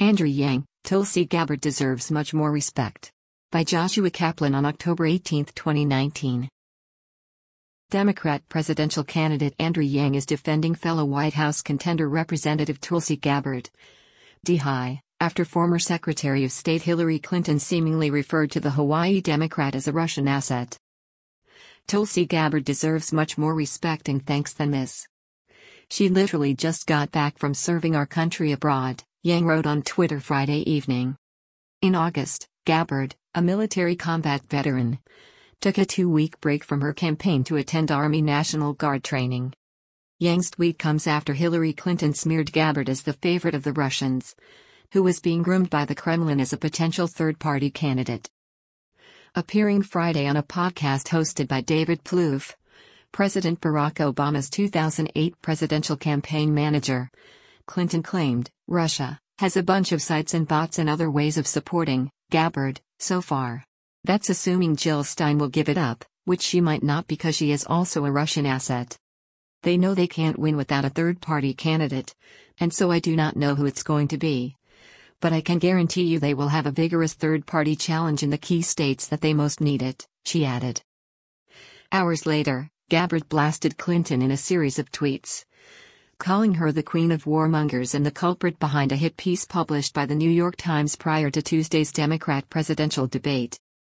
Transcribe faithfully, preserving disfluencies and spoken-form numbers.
Andrew Yang, Tulsi Gabbard deserves much more respect. By Joshua Kaplan on October eighteenth, twenty nineteen. Democrat presidential candidate Andrew Yang is defending fellow White House contender Representative Tulsi Gabbard. D-High, after former Secretary of State Hillary Clinton seemingly referred to the Hawaii Democrat as a Russian asset. Tulsi Gabbard deserves much more respect and thanks than this. She literally just got back from serving our country abroad, Yang wrote on Twitter Friday evening. In August, Gabbard, a military combat veteran, took a two-week break from her campaign to attend Army National Guard training. Yang's tweet comes after Hillary Clinton smeared Gabbard as the favorite of the Russians, who was being groomed by the Kremlin as a potential third-party candidate. Appearing Friday on a podcast hosted by David Plouffe, President Barack Obama's two thousand eight presidential campaign manager, Clinton claimed, Russia has a bunch of sites and bots and other ways of supporting Gabbard, so far. That's assuming Jill Stein will give it up, which she might not because she is also a Russian asset. They know they can't win without a third-party candidate, and so I do not know who it's going to be. But I can guarantee you they will have a vigorous third-party challenge in the key states that they most need it, she added. Hours later, Gabbard blasted Clinton in a series of tweets, calling her the queen of warmongers and the culprit behind a hit piece published by the New York Times prior to Tuesday's Democrat presidential debate.